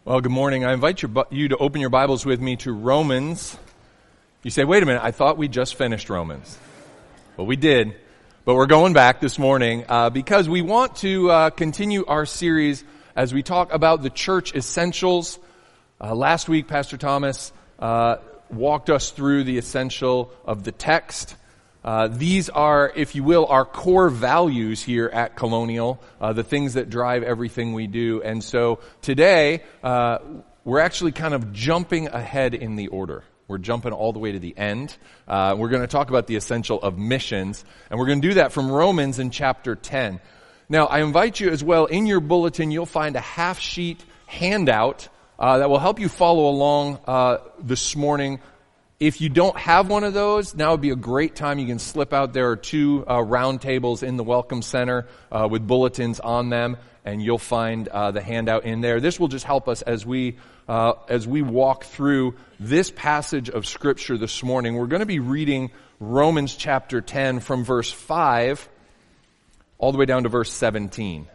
Well, good morning. I invite you to open your Bibles with me to Romans. You say, wait a minute, I thought we just finished Romans. Well, we did, but we're going back this morning because we want to continue our series as we talk about the church essentials. Last week, Pastor Thomas walked us through the essential of the text. These are, if you will, our core values here at Colonial, the things that drive everything we do. And so today, we're actually kind of jumping ahead in the order. We're jumping all the way to the end. We're going to talk about the essential of missions, and we're going to do that from Romans in chapter 10. Now, I invite you as well, in your bulletin, you'll find a half-sheet handout that will help you follow along this morning. If you don't have one of those, now would be a great time. You can slip out. There are two round tables in the Welcome Center with bulletins on them, and you'll find the handout in there. This will just help us as we walk through this passage of Scripture this morning. We're going to be reading Romans chapter 10 from verse 5 all the way down to verse 17.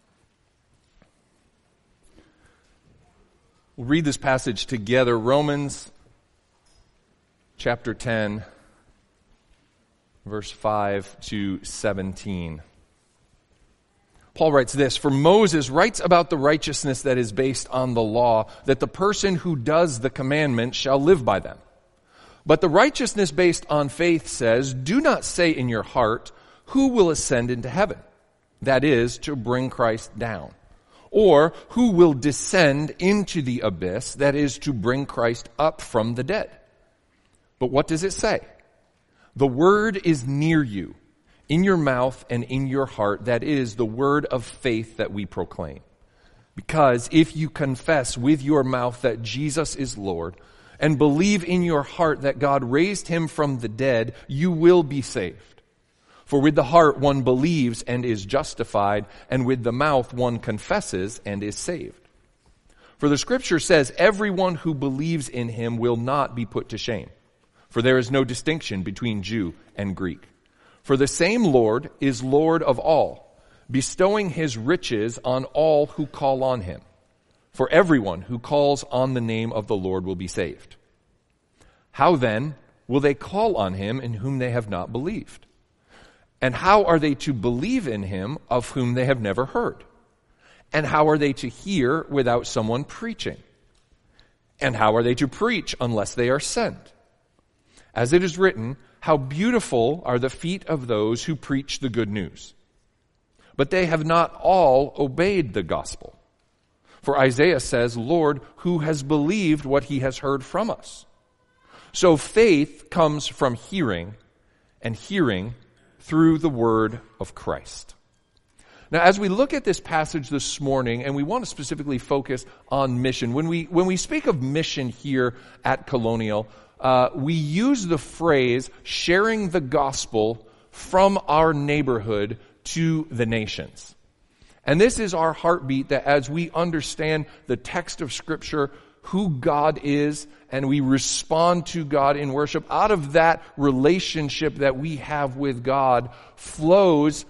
We'll read this passage together. Romans chapter 10, verse 5 to 17. Paul writes this, "For Moses writes about the righteousness that is based on the law, that the person who does the commandments shall live by them. But the righteousness based on faith says, 'Do not say in your heart, who will ascend into heaven?' That is, to bring Christ down. Or, who will descend into the abyss? That is, to bring Christ up from the dead. But what does it say? The word is near you, in your mouth and in your heart. That is the word of faith that we proclaim. Because if you confess with your mouth that Jesus is Lord, and believe in your heart that God raised him from the dead, you will be saved. For with the heart one believes and is justified, and with the mouth one confesses and is saved. For the scripture says, everyone who believes in him will not be put to shame. For there is no distinction between Jew and Greek. For the same Lord is Lord of all, bestowing his riches on all who call on him. For everyone who calls on the name of the Lord will be saved. How then will they call on him in whom they have not believed? And how are they to believe in him of whom they have never heard? And how are they to hear without someone preaching? And how are they to preach unless they are sent? As it is written, how beautiful are the feet of those who preach the good news. But they have not all obeyed the gospel. For Isaiah says, Lord, who has believed what he has heard from us? So faith comes from hearing, and hearing through the word of Christ." Now, as we look at this passage this morning, and we want to specifically focus on mission, when we speak of mission here at Colonial, we use the phrase sharing the gospel from our neighborhood to the nations. And this is our heartbeat, that as we understand the text of Scripture, who God is, and we respond to God in worship, out of that relationship that we have with God flows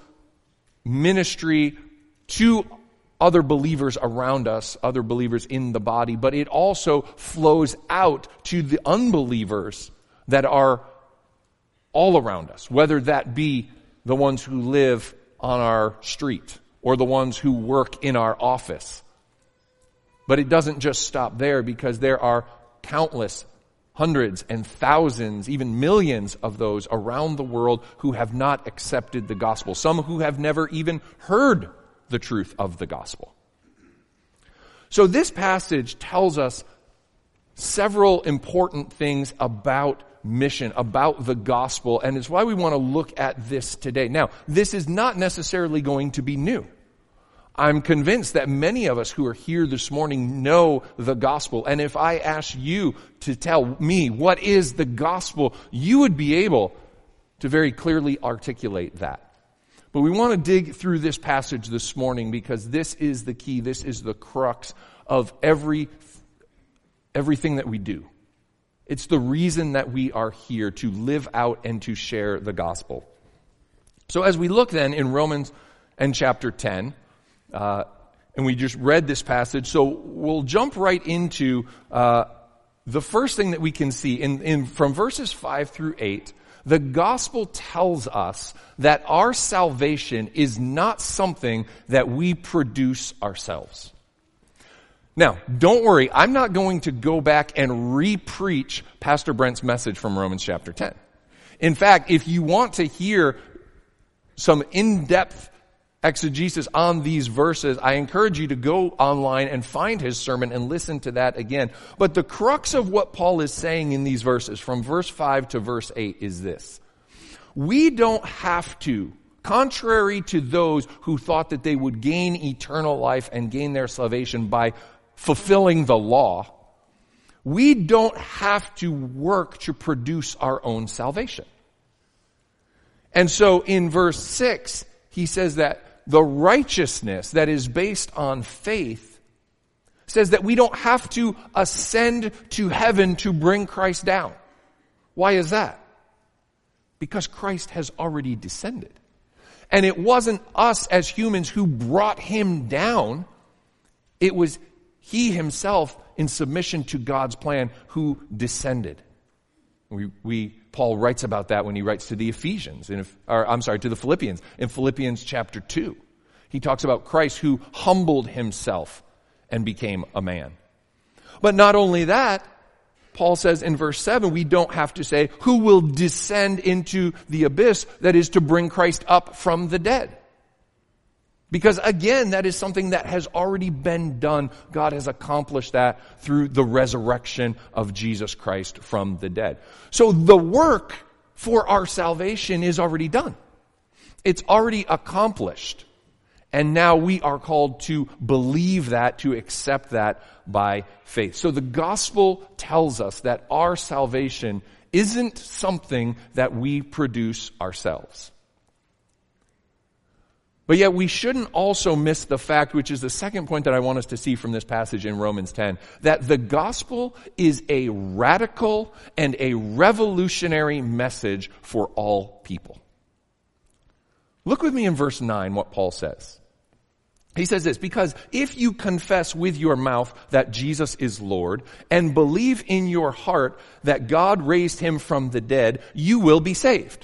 ministry to other believers around us, other believers in the body, but it also flows out to the unbelievers that are all around us, whether that be the ones who live on our street or the ones who work in our office. But it doesn't just stop there, because there are countless hundreds and thousands, even millions of those around the world who have not accepted the gospel, some who have never even heard the truth of the gospel. So this passage tells us several important things about mission, about the gospel, and it's why we want to look at this today. Now, this is not necessarily going to be new. I'm convinced that many of us who are here this morning know the gospel, and if I asked you to tell me what is the gospel, you would be able to very clearly articulate that. But we want to dig through this passage this morning, because this is the key, this is the crux of everything that we do. It's the reason that we are here, to live out and to share the gospel. So as we look then in Romans and chapter 10, And we just read this passage, so we'll jump right into the first thing that we can see. From verses 5 through 8, the gospel tells us that our salvation is not something that we produce ourselves. Now, don't worry, I'm not going to go back and re-preach Pastor Brent's message from Romans chapter 10. In fact, if you want to hear some in-depth exegesis on these verses, I encourage you to go online and find his sermon and listen to that again. But the crux of what Paul is saying in these verses, from verse 5 to verse 8, is this. We don't have to, contrary to those who thought that they would gain eternal life and gain their salvation by fulfilling the law, we don't have to work to produce our own salvation. And so in verse 6, he says that the righteousness that is based on faith says that we don't have to ascend to heaven to bring Christ down. Why is that? Because Christ has already descended. And it wasn't us as humans who brought him down. It was he himself, in submission to God's plan, who descended. Paul writes about that when he writes to the Ephesians, to the Philippians, in Philippians chapter 2. He talks about Christ who humbled himself and became a man. But not only that, Paul says in verse 7, we don't have to say, who will descend into the abyss, that is to bring Christ up from the dead. Because again, that is something that has already been done. God has accomplished that through the resurrection of Jesus Christ from the dead. So the work for our salvation is already done. It's already accomplished. And now we are called to believe that, to accept that by faith. So the gospel tells us that our salvation isn't something that we produce ourselves. But yet we shouldn't also miss the fact, which is the second point that I want us to see from this passage in Romans 10, that the gospel is a radical and a revolutionary message for all people. Look with me in verse 9 what Paul says. He says this, because if you confess with your mouth that Jesus is Lord and believe in your heart that God raised him from the dead, you will be saved.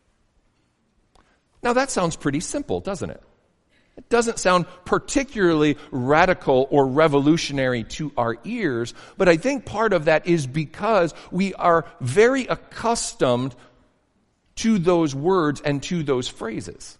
Now that sounds pretty simple, doesn't it? It doesn't sound particularly radical or revolutionary to our ears, but I think part of that is because we are very accustomed to those words and to those phrases.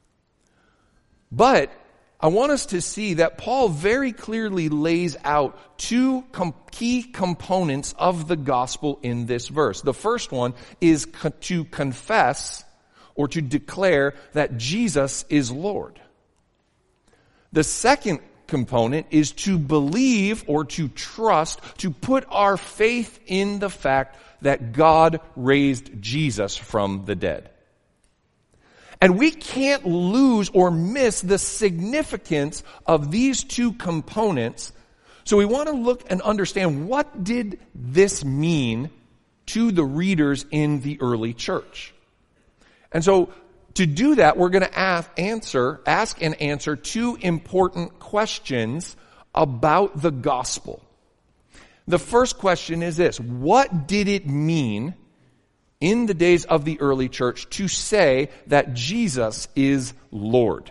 But I want us to see that Paul very clearly lays out two key components of the gospel in this verse. The first one is to confess or to declare that Jesus is Lord. The second component is to believe or to trust, to put our faith in the fact that God raised Jesus from the dead. And we can't lose or miss the significance of these two components. So we want to look and understand, what did this mean to the readers in the early church? And so to do that, we're going to ask and answer two important questions about the gospel. The first question is this: what did it mean in the days of the early church to say that Jesus is Lord?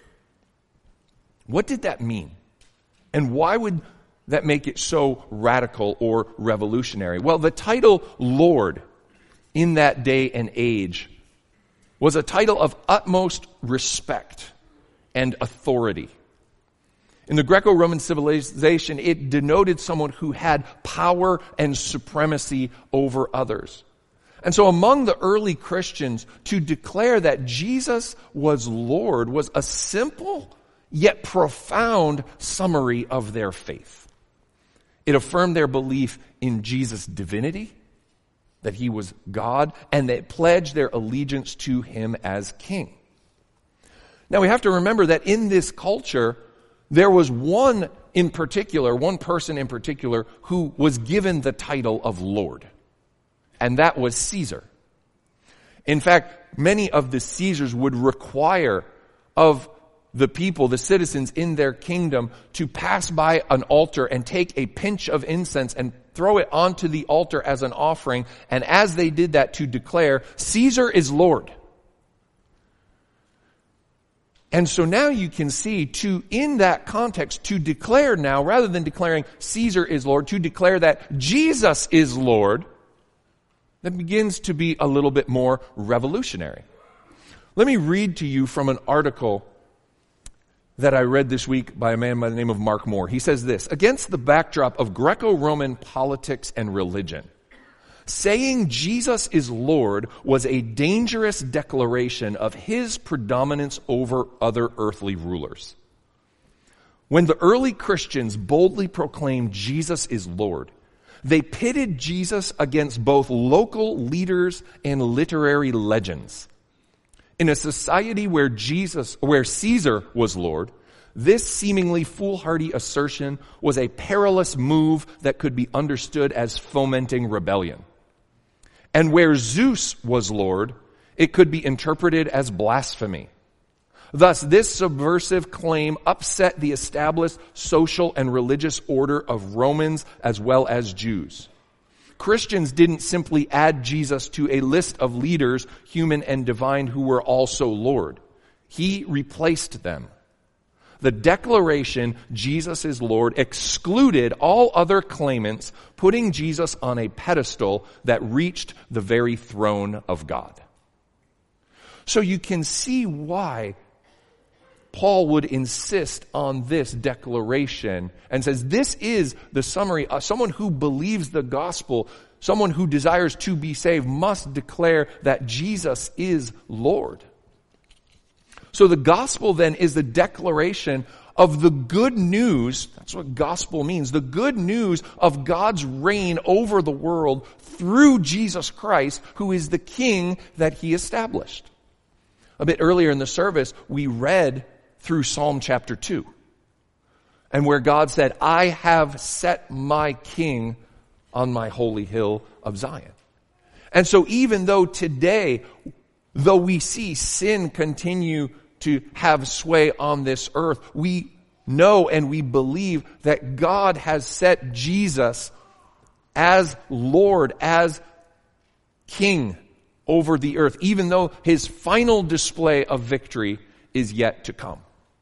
What did that mean? And why would that make it so radical or revolutionary? Well, the title Lord in that day and age was a title of utmost respect and authority. In the Greco-Roman civilization, it denoted someone who had power and supremacy over others. And so among the early Christians, to declare that Jesus was Lord was a simple yet profound summary of their faith. It affirmed their belief in Jesus' divinity, that he was God, and they pledged their allegiance to him as king. Now we have to remember that in this culture, there was one person in particular, who was given the title of Lord. And that was Caesar. In fact, many of the Caesars would require of the people, the citizens in their kingdom, to pass by an altar and take a pinch of incense and throw it onto the altar as an offering, and as they did that, to declare, Caesar is Lord. And so now you can see, in that context, to declare now, rather than declaring Caesar is Lord, to declare that Jesus is Lord, that begins to be a little bit more revolutionary. Let me read to you from an article that I read this week by a man by the name of Mark Moore. He says this: against the backdrop of Greco-Roman politics and religion, saying Jesus is Lord was a dangerous declaration of his predominance over other earthly rulers. When the early Christians boldly proclaimed Jesus is Lord, they pitted Jesus against both local leaders and literary legends. In a society where Caesar was Lord, this seemingly foolhardy assertion was a perilous move that could be understood as fomenting rebellion. And where Zeus was Lord, it could be interpreted as blasphemy. Thus, this subversive claim upset the established social and religious order of Romans as well as Jews. Christians didn't simply add Jesus to a list of leaders, human and divine, who were also Lord. He replaced them. The declaration, Jesus is Lord, excluded all other claimants, putting Jesus on a pedestal that reached the very throne of God. So you can see why Paul would insist on this declaration and says this is the summary. Someone who believes the gospel, someone who desires to be saved, must declare that Jesus is Lord. So the gospel then is the declaration of the good news. That's what gospel means. The good news of God's reign over the world through Jesus Christ, who is the King that he established. A bit earlier in the service, we read through Psalm chapter 2, and where God said, I have set my King on my holy hill of Zion. And so even though today, though we see sin continue to have sway on this earth, we know and we believe that God has set Jesus as Lord, as King over the earth, even though his final display of victory is yet to come.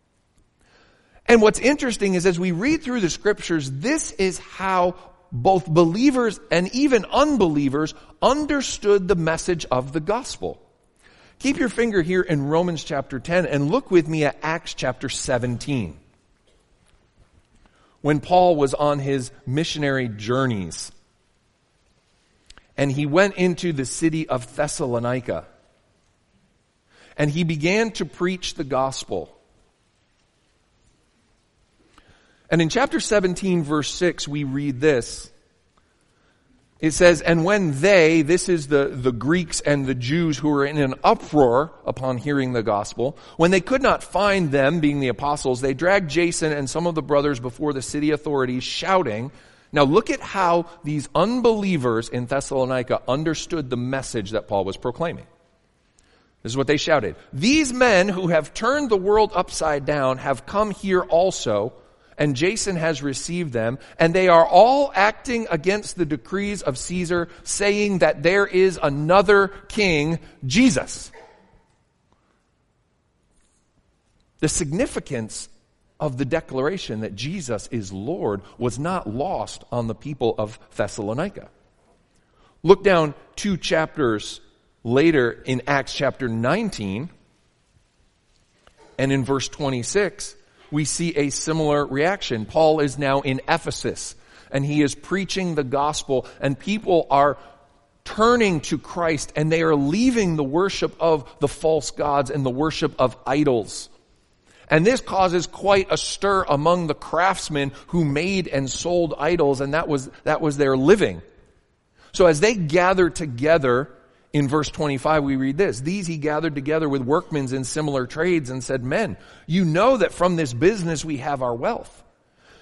And what's interesting is as we read through the scriptures, this is how both believers and even unbelievers understood the message of the gospel. Keep your finger here in Romans chapter 10 and look with me at Acts chapter 17. When Paul was on his missionary journeys, and he went into the city of Thessalonica, and he began to preach the gospel. And in chapter 17, verse 6, we read this. It says, and when they, this is the Greeks and the Jews who were in an uproar upon hearing the gospel, when they could not find them, being the apostles, they dragged Jason and some of the brothers before the city authorities, shouting. Now look at how these unbelievers in Thessalonica understood the message that Paul was proclaiming. This is what they shouted. These men who have turned the world upside down have come here also, and Jason has received them, and they are all acting against the decrees of Caesar, saying that there is another king, Jesus. The significance of the declaration that Jesus is Lord was not lost on the people of Thessalonica. Look down 2 chapters later in Acts chapter 19, and in verse 26, we see a similar reaction. Paul is now in Ephesus, and he is preaching the gospel, and people are turning to Christ, and they are leaving the worship of the false gods and the worship of idols. And this causes quite a stir among the craftsmen who made and sold idols, and that was their living. So as they gather together, in verse 25 we read this, these he gathered together with workmen in similar trades and said, men, you know that from this business we have our wealth.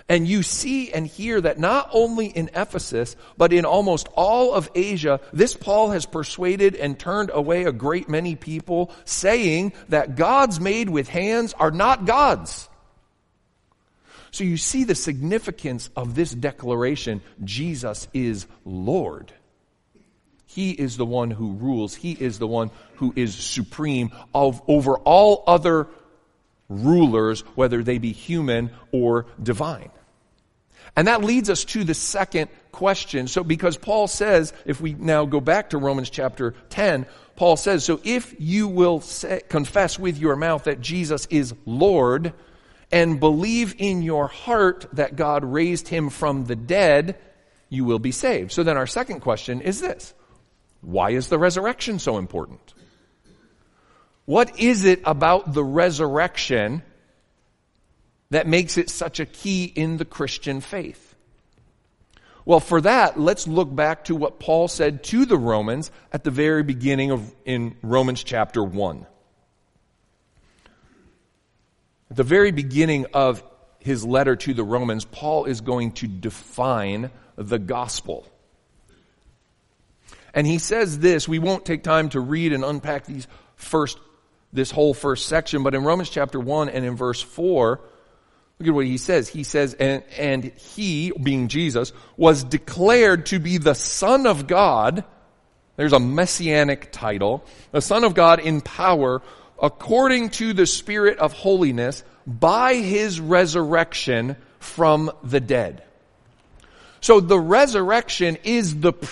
And you see and hear that not only in Ephesus, but in almost all of Asia, this Paul has persuaded and turned away a great many people, saying that gods made with hands are not gods. So you see the significance of this declaration: Jesus is Lord. He is the one who rules. He is the one who is supreme over all other rulers, whether they be human or divine. And that leads us to the second question. So because Paul says, if we now go back to Romans chapter 10, Paul says, so if you will confess with your mouth that Jesus is Lord and believe in your heart that God raised him from the dead, you will be saved. So then our second question is this: why is the resurrection so important? What is it about the resurrection that makes it such a key in the Christian faith? Well, for that, let's look back to what Paul said to the Romans at the very beginning in Romans chapter 1. At the very beginning of his letter to the Romans, Paul is going to define the gospel. And he says this. We won't take time to read and unpack this whole first section, but in Romans chapter 1 and in verse 4, look at what he says. He says, and he, being Jesus, was declared to be the Son of God. There's a messianic title. The Son of God in power, according to the Spirit of holiness, by his resurrection from the dead. So the resurrection is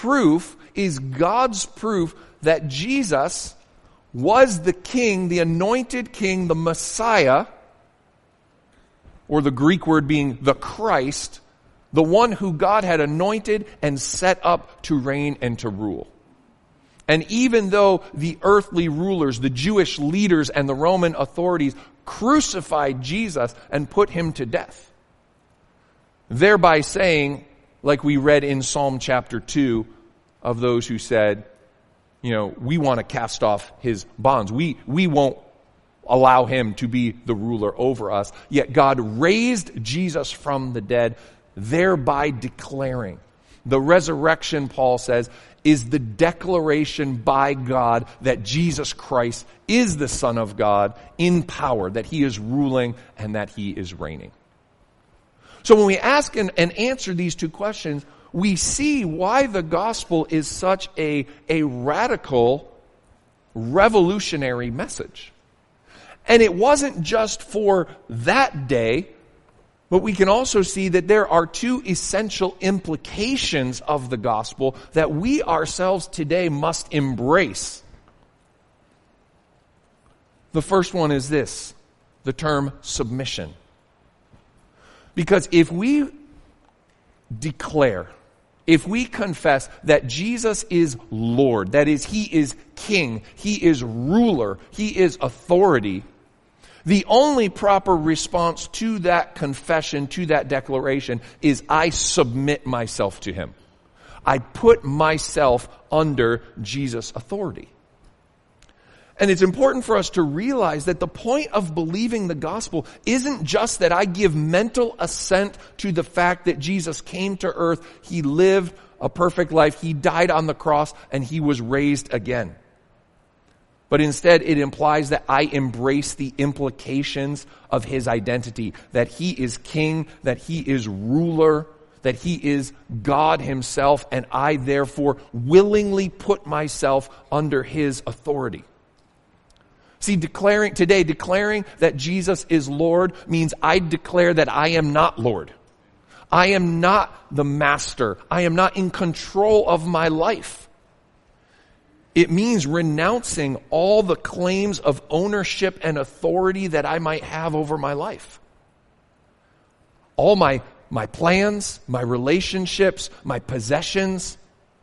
God's proof that Jesus was the king, the anointed king, the Messiah, or the Greek word being the Christ, the one who God had anointed and set up to reign and to rule. And even though the earthly rulers, the Jewish leaders and the Roman authorities crucified Jesus and put him to death, thereby saying, like we read in Psalm chapter 2 of those who said, we want to cast off his bonds. We won't allow him to be the ruler over us. Yet God raised Jesus from the dead, thereby declaring. The resurrection, Paul says, is the declaration by God that Jesus Christ is the Son of God in power, that he is ruling and that he is reigning. So when we ask and answer these two questions, we see why the gospel is such a radical, revolutionary message. And it wasn't just for that day, but we can also see that there are two essential implications of the gospel that we ourselves today must embrace. The first one is this, the term submission. Because if we declare, if we confess that Jesus is Lord, that is, he is king, he is ruler, he is authority, the only proper response to that confession, to that declaration, is I submit myself to him. I put myself under Jesus' authority. And it's important for us to realize that the point of believing the gospel isn't just that I give mental assent to the fact that Jesus came to earth, he lived a perfect life, he died on the cross, and he was raised again. But instead, it implies that I embrace the implications of his identity, that he is king, that he is ruler, that he is God himself, and I therefore willingly put myself under his authority. See, declaring that Jesus is Lord means I declare that I am not Lord. I am not the master. I am not in control of my life. It means renouncing all the claims of ownership and authority that I might have over my life. All my plans, my relationships, my possessions.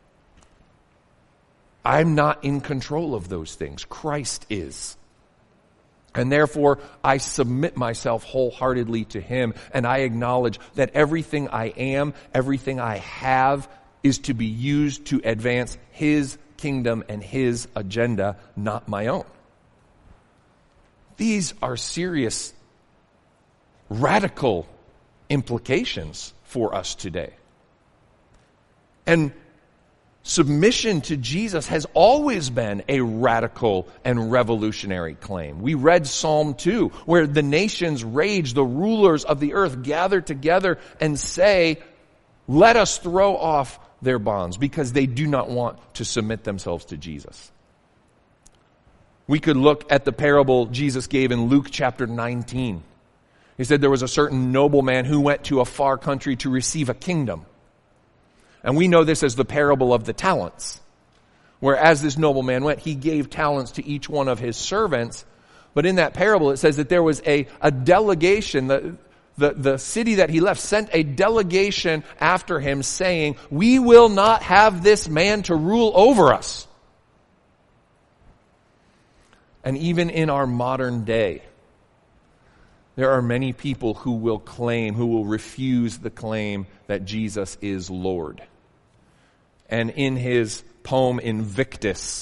I'm not in control of those things. Christ is. And therefore, I submit myself wholeheartedly to him, and I acknowledge that everything I am, everything I have, is to be used to advance his kingdom and his agenda, not my own. These are serious, radical implications for us today. And submission to Jesus has always been a radical and revolutionary claim. We read Psalm 2, where the nations rage, the rulers of the earth gather together and say, let us throw off their bonds, because they do not want to submit themselves to Jesus. We could look at the parable Jesus gave in Luke chapter 19. He said there was a certain nobleman who went to a far country to receive a kingdom. And we know this as the parable of the talents, where as this nobleman went, he gave talents to each one of his servants. But in that parable, it says that there was a delegation, the city that he left sent a delegation after him saying, we will not have this man to rule over us. And even in our modern day, there are many people who will refuse the claim that Jesus is Lord. And in his poem Invictus,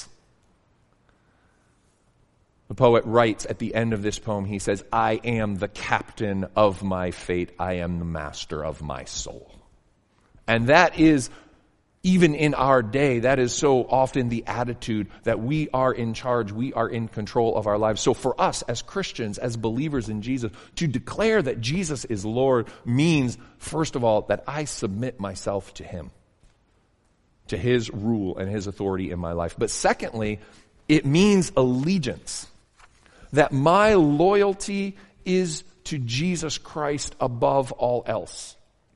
the poet writes at the end of this poem, he says, I am the captain of my fate. I am the master of my soul. And that is, even in our day, that is so often the attitude that we are in charge, we are in control of our lives. So for us as Christians, as believers in Jesus, to declare that Jesus is Lord means, first of all, that I submit myself to him, to his rule and his authority in my life. But secondly, it means allegiance, that my loyalty is to Jesus Christ above all else.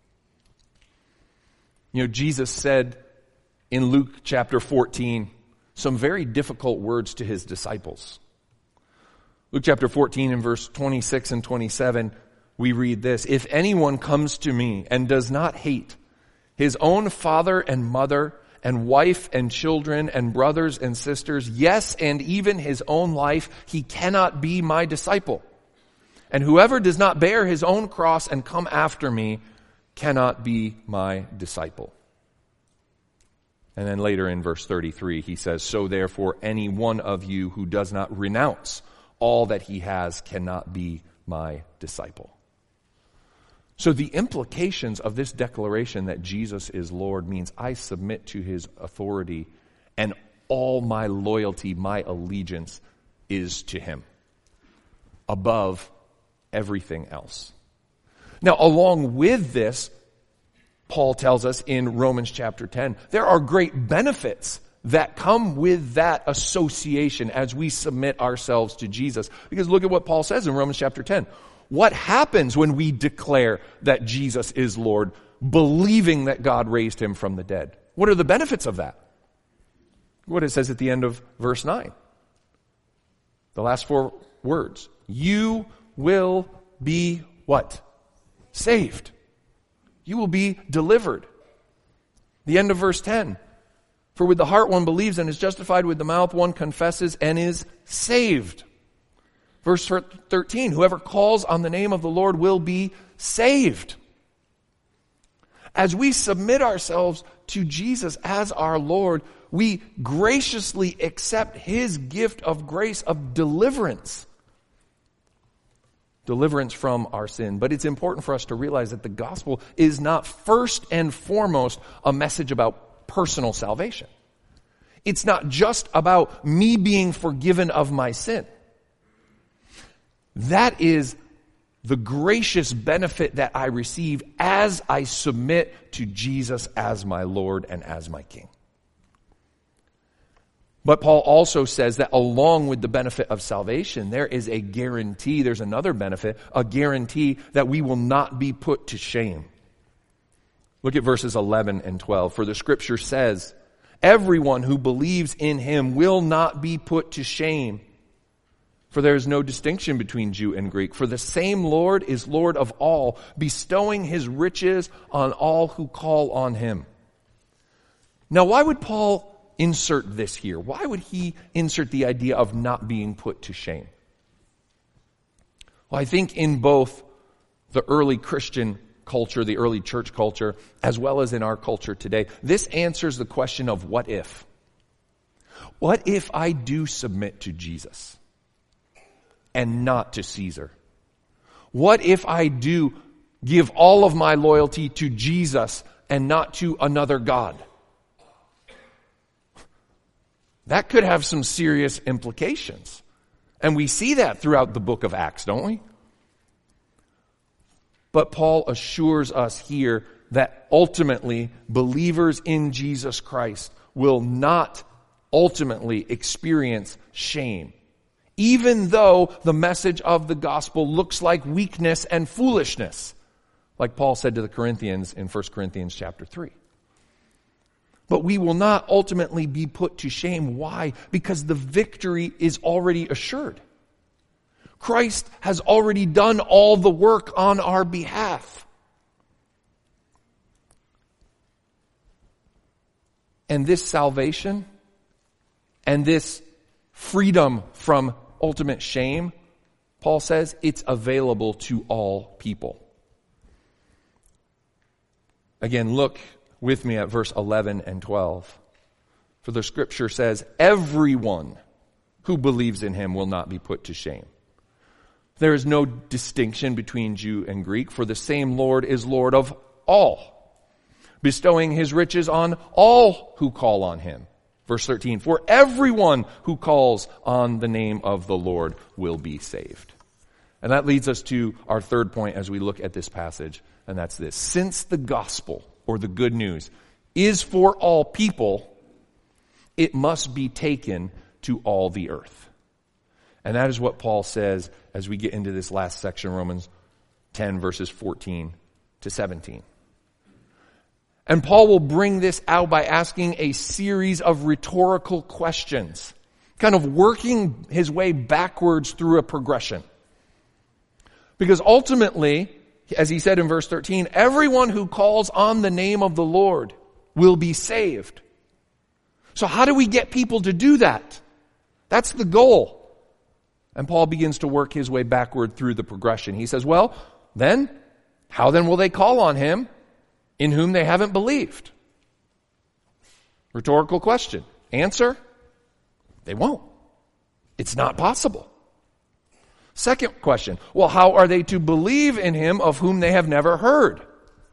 You know, Jesus said in Luke chapter 14 some very difficult words to his disciples. Luke chapter 14 and verse 26 and 27, we read this, if anyone comes to me and does not hate his own father and mother and wife and children and brothers and sisters, yes, and even his own life, he cannot be my disciple. And whoever does not bear his own cross and come after me cannot be my disciple. And then later in verse 33, he says, so therefore any one of you who does not renounce all that he has cannot be my disciple. So the implications of this declaration that Jesus is Lord means I submit to his authority, and all my loyalty, my allegiance is to him above everything else. Now, along with this, Paul tells us in Romans chapter 10, there are great benefits that come with that association as we submit ourselves to Jesus. Because look at what Paul says in Romans chapter 10. What happens when we declare that Jesus is Lord, believing that God raised him from the dead? What are the benefits of that? What it says at the end of verse 9. The last four words. You will be what? Saved. You will be delivered. The end of verse 10. For with the heart one believes and is justified, with the mouth one confesses and is saved. Verse 13, whoever calls on the name of the Lord will be saved. As we submit ourselves to Jesus as our Lord, we graciously accept his gift of grace of deliverance. Deliverance from our sin. But it's important for us to realize that the gospel is not first and foremost a message about personal salvation. It's not just about me being forgiven of my sin. That is the gracious benefit that I receive as I submit to Jesus as my Lord and as my King. But Paul also says that along with the benefit of salvation, there is a guarantee, there's another benefit, a guarantee that we will not be put to shame. Look at verses 11 and 12. For the scripture says, everyone who believes in him will not be put to shame. For there is no distinction between Jew and Greek. For the same Lord is Lord of all, bestowing his riches on all who call on him. Now, why would Paul insert this here? Why would he insert the idea of not being put to shame? Well, I think in both the early Christian culture, the early church culture, as well as in our culture today, this answers the question of what if? What if I do submit to Jesus and not to Caesar? What if I do give all of my loyalty to Jesus and not to another God. That could have some serious implications. And we see that throughout the book of Acts, don't we? But Paul assures us here that ultimately believers in Jesus Christ will not ultimately experience shame, even though the message of the gospel looks like weakness and foolishness, like Paul said to the Corinthians in 1 Corinthians chapter 3. But we will not ultimately be put to shame. Why? Because the victory is already assured. Christ has already done all the work on our behalf. And this salvation and this freedom from ultimate shame, Paul says, it's available to all people. Again, look with me at verse 11 and 12. For the scripture says, everyone who believes in him will not be put to shame. There is no distinction between Jew and Greek, for the same Lord is Lord of all, bestowing his riches on all who call on him. Verse 13, for everyone who calls on the name of the Lord will be saved. And that leads us to our third point as we look at this passage, and that's this. Since the gospel, or the good news, is for all people, it must be taken to all the earth. And that is what Paul says as we get into this last section, Romans 10, verses 14 to 17. And Paul will bring this out by asking a series of rhetorical questions, kind of working his way backwards through a progression. Because ultimately, as he said in verse 13, everyone who calls on the name of the Lord will be saved. So how do we get people to do that? That's the goal. And Paul begins to work his way backward through the progression. He says, well, then, how then will they call on him in whom they haven't believed? Rhetorical question. Answer, they won't. It's not possible. Second question, well, how are they to believe in him of whom they have never heard?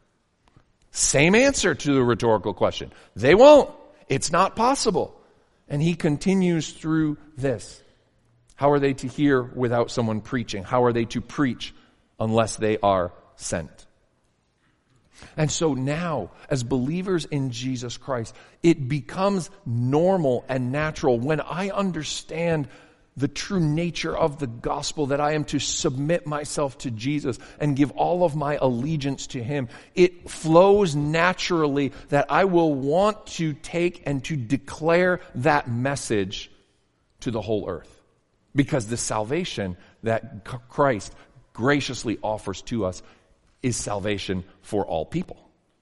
Same answer to the rhetorical question. They won't. It's not possible. And he continues through this. How are they to hear without someone preaching? How are they to preach unless they are sent? And so now, as believers in Jesus Christ, it becomes normal and natural when I understand the true nature of the gospel, that I am to submit myself to Jesus and give all of my allegiance to him. It flows naturally that I will want to take and to declare that message to the whole earth. Because the salvation that Christ graciously offers to us is salvation for all people.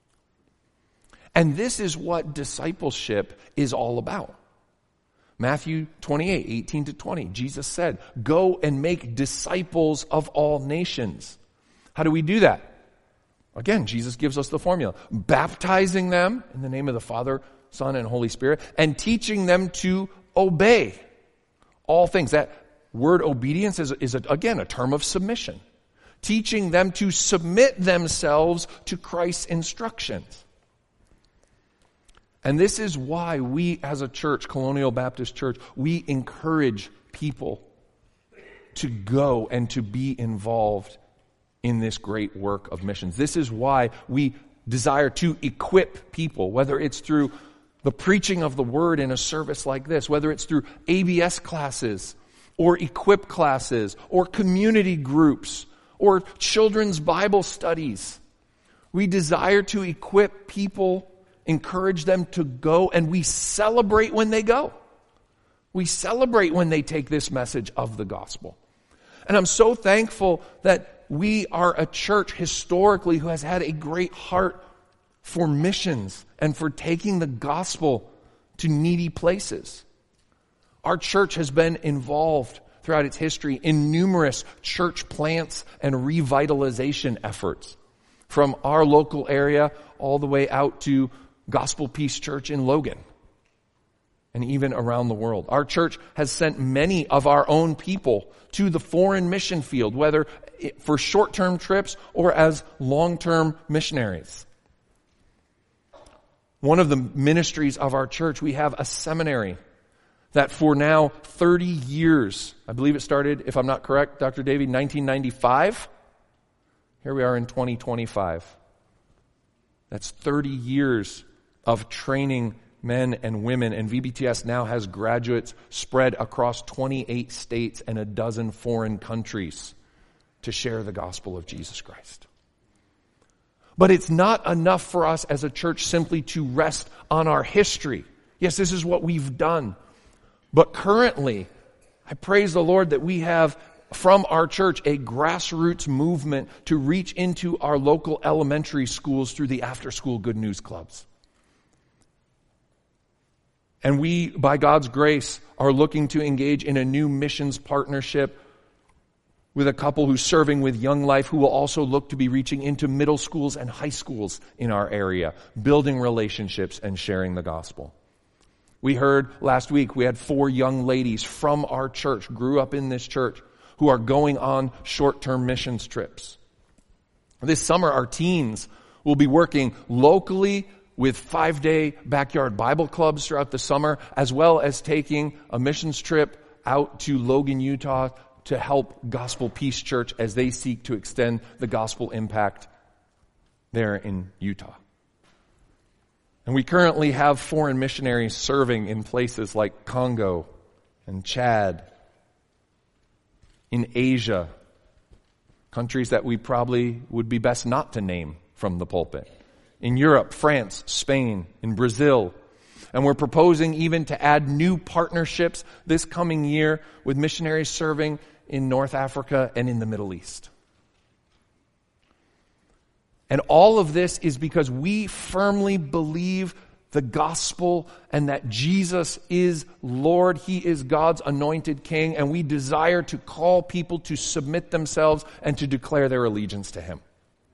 And this is what discipleship is all about. Matthew 28, 18 to 20, Jesus said, go and make disciples of all nations. How do we do that? Again, Jesus gives us the formula. Baptizing them in the name of the Father, Son, and Holy Spirit, and teaching them to obey all things. That word obedience is again, a term of submission. Teaching them to submit themselves to Christ's instructions. And this is why we as a church, Colonial Baptist Church, we encourage people to go and to be involved in this great work of missions. This is why we desire to equip people, whether it's through the preaching of the word in a service like this, whether it's through ABS classes or equip classes or community groups or children's Bible studies. We desire to equip people, encourage them to go, and we celebrate when they go. We celebrate when they take this message of the gospel. And I'm so thankful that we are a church historically who has had a great heart for missions and for taking the gospel to needy places. Our church has been involved throughout its history in numerous church plants and revitalization efforts, from our local area all the way out to Gospel Peace Church in Logan and even around the world. Our church has sent many of our own people to the foreign mission field, whether for short-term trips or as long-term missionaries. One of the ministries of our church, we have a seminary that for now 30 years, I believe it started, if I'm not correct, Dr. Davey, 1995. Here we are in 2025. That's 30 years of training men and women, and VBTS now has graduates spread across 28 states and a dozen foreign countries to share the gospel of Jesus Christ. But it's not enough for us as a church simply to rest on our history. Yes, this is what we've done. But currently, I praise the Lord that we have from our church a grassroots movement to reach into our local elementary schools through the after-school Good News Clubs. And we, by God's grace, are looking to engage in a new missions partnership with a couple who's serving with Young Life, who will also look to be reaching into middle schools and high schools in our area, building relationships and sharing the gospel. We heard last week, we had 4 young ladies from our church, grew up in this church, who are going on short-term missions trips. This summer, our teens will be working locally with 5-day backyard Bible clubs throughout the summer, as well as taking a missions trip out to Logan, Utah to help Gospel Peace Church as they seek to extend the gospel impact there in Utah. And we currently have foreign missionaries serving in places like Congo and Chad, in Asia, countries that we probably would be best not to name from the pulpit. In Europe, France, Spain, in Brazil. And we're proposing even to add new partnerships this coming year with missionaries serving in North Africa and in the Middle East. And all of this is because we firmly believe the gospel and that Jesus is Lord. He is God's anointed King, and we desire to call people to submit themselves and to declare their allegiance to Him.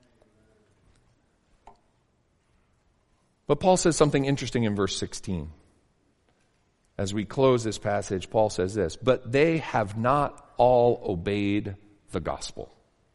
But Paul says something interesting in verse 16. As we close this passage, Paul says this, "But they have not all obeyed the gospel."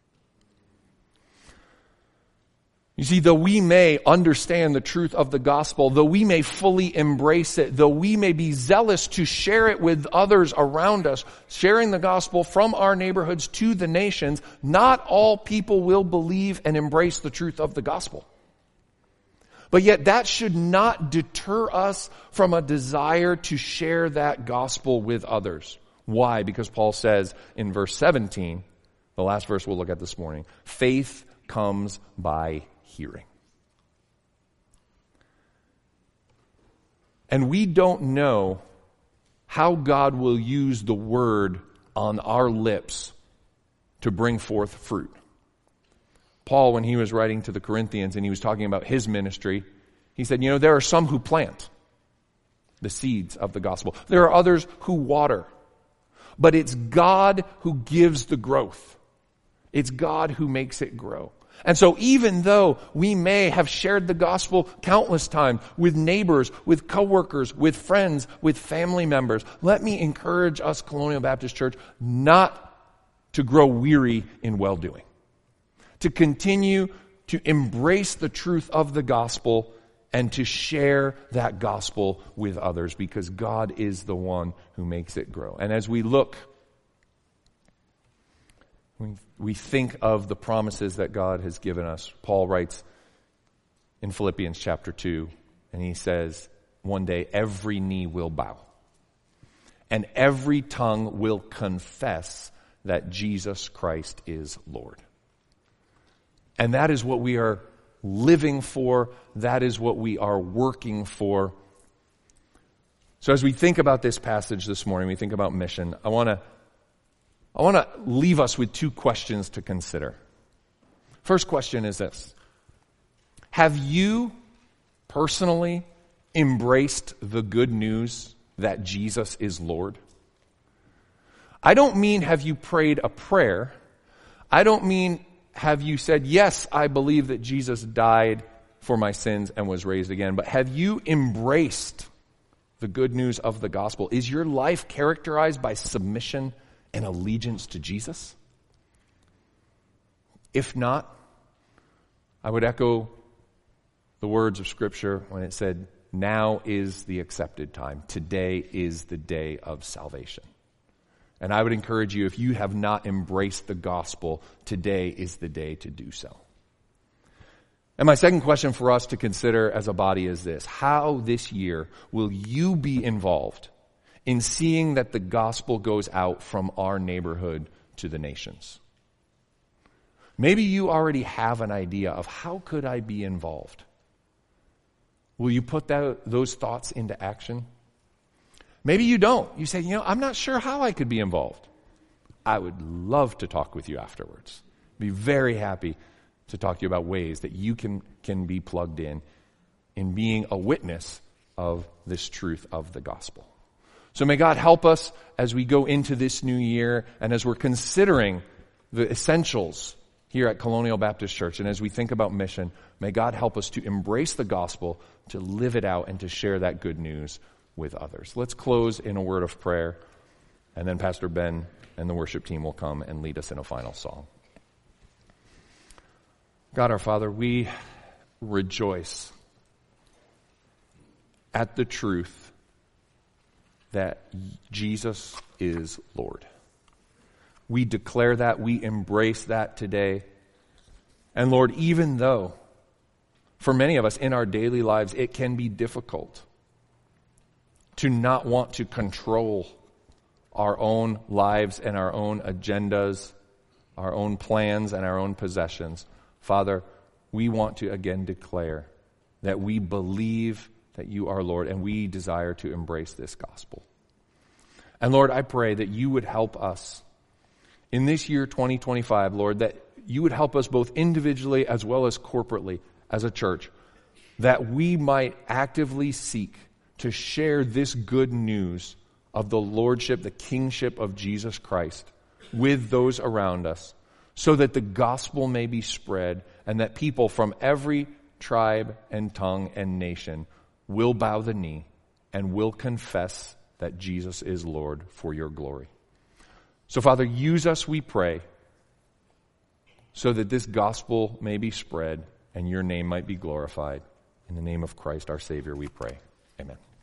You see, though we may understand the truth of the gospel, though we may fully embrace it, though we may be zealous to share it with others around us, sharing the gospel from our neighborhoods to the nations, not all people will believe and embrace the truth of the gospel. But yet that should not deter us from a desire to share that gospel with others. Why? Because Paul says in verse 17, the last verse we'll look at this morning, faith comes by hearing. And we don't know how God will use the word on our lips to bring forth fruit. Paul, when he was writing to the Corinthians and he was talking about his ministry, he said, there are some who plant the seeds of the gospel. There are others who water. But it's God who gives the growth. It's God who makes it grow. And so even though we may have shared the gospel countless times with neighbors, with coworkers, with friends, with family members, let me encourage us, Colonial Baptist Church, not to grow weary in well-doing. To continue to embrace the truth of the gospel and to share that gospel with others, because God is the one who makes it grow. And as we look, we think of the promises that God has given us. Paul writes in Philippians chapter 2, and he says, one day every knee will bow, and every tongue will confess that Jesus Christ is Lord. And that is what we are living for. That is what we are working for. So as we think about this passage this morning, we think about mission, I want to leave us with 2 questions to consider. First question is this: have you personally embraced the good news that Jesus is Lord? I don't mean have you prayed a prayer. I don't mean have you said, yes, I believe that Jesus died for my sins and was raised again. But have you embraced the good news of the gospel? Is your life characterized by submission and allegiance to Jesus? If not, I would echo the words of Scripture when it said, now is the accepted time. Today is the day of salvation. And I would encourage you, if you have not embraced the gospel, today is the day to do so. And my second question for us to consider as a body is this: how this year will you be involved in seeing that the gospel goes out from our neighborhood to the nations? Maybe you already have an idea of how could I be involved. Will you put those thoughts into action? Maybe you don't. You say, I'm not sure how I could be involved. I would love to talk with you afterwards. Be very happy to talk to you about ways that you can be plugged in being a witness of this truth of the gospel. So may God help us as we go into this new year and as we're considering the essentials here at Colonial Baptist Church, and as we think about mission, may God help us to embrace the gospel, to live it out, and to share that good news with others. Let's close in a word of prayer, and then Pastor Ben and the worship team will come and lead us in a final song. God our Father, we rejoice at the truth that Jesus is Lord. We declare that, we embrace that today. And Lord, even though for many of us in our daily lives it can be difficult to not want to control our own lives and our own agendas, our own plans and our own possessions, Father, we want to again declare that we believe that you are Lord and we desire to embrace this gospel. And Lord, I pray that you would help us in this year 2025, Lord, that you would help us both individually as well as corporately as a church, that we might actively seek to share this good news of the lordship, the kingship of Jesus Christ with those around us, so that the gospel may be spread and that people from every tribe and tongue and nation will bow the knee and will confess that Jesus is Lord for your glory. So, Father, use us, we pray, so that this gospel may be spread and your name might be glorified. In the name of Christ, our Savior, we pray. Amen.